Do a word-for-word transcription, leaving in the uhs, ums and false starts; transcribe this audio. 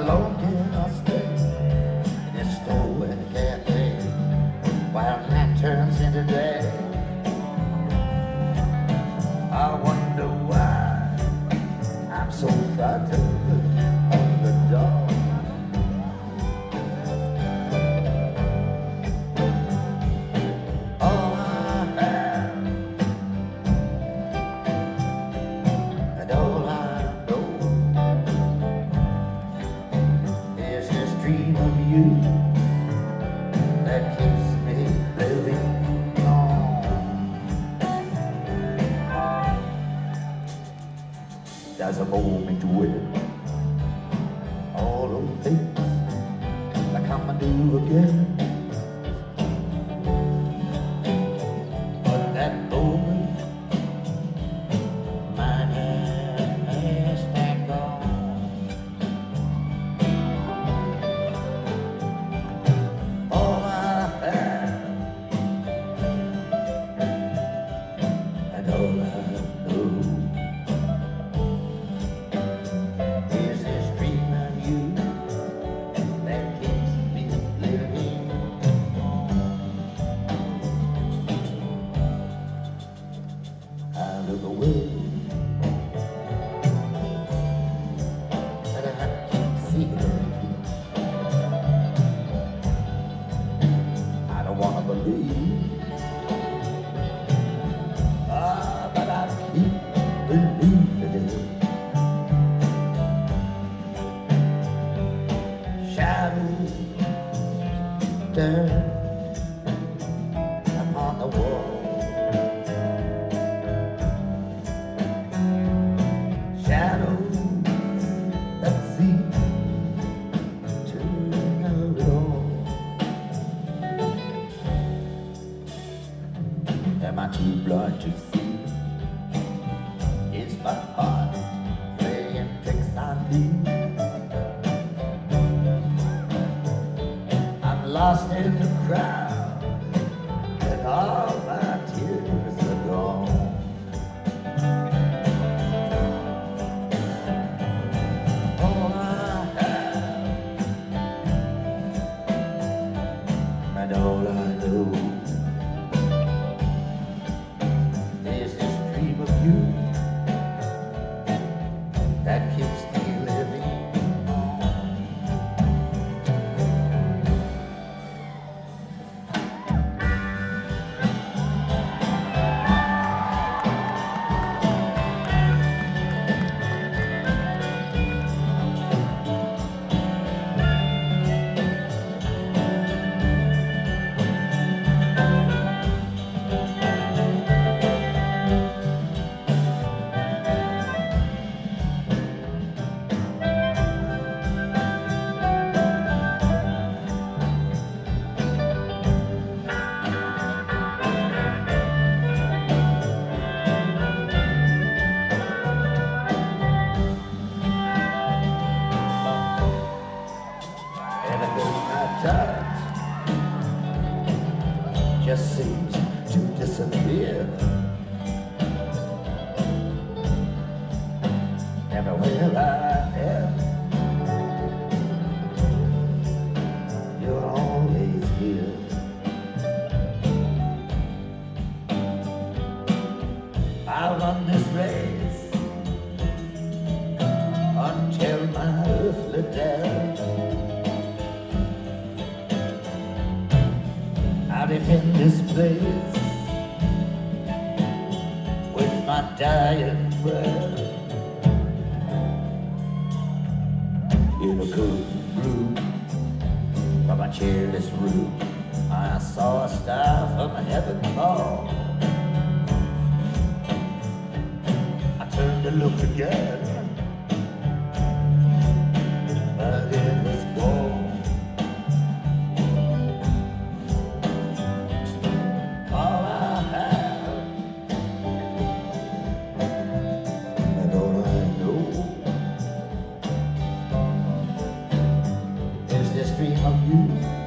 alone can I stay in this store and a cafe while night turns into day? I wonder why I'm so frightened of the dark. All I have and all I know is this dream of you that keeps me living on. There's a moment when all those things I come and do again. But that moment, mine has been gone. All I have and all I know is this dream of you that keeps me living on. I look away and I keep feeling I don't wanna believe, ah, but I keep believing it. Shadows turn upon the wall. Shadows that seem to know it all. Am I too blind to see? Is my heart playing tricks on me? I'm lost in the crowd and all my tears are gone. All I have and all I know is this dream of you that keeps me living on. Everything I touch just seems to disappear. Everywhere I am, you're always here. I run this race until my earthly death. I defend this place with my dying breath. In a cold blue from a cheerless room, I saw a star from heaven fall. I turned to look again, but it was gone. All I have and all I know is this dream of you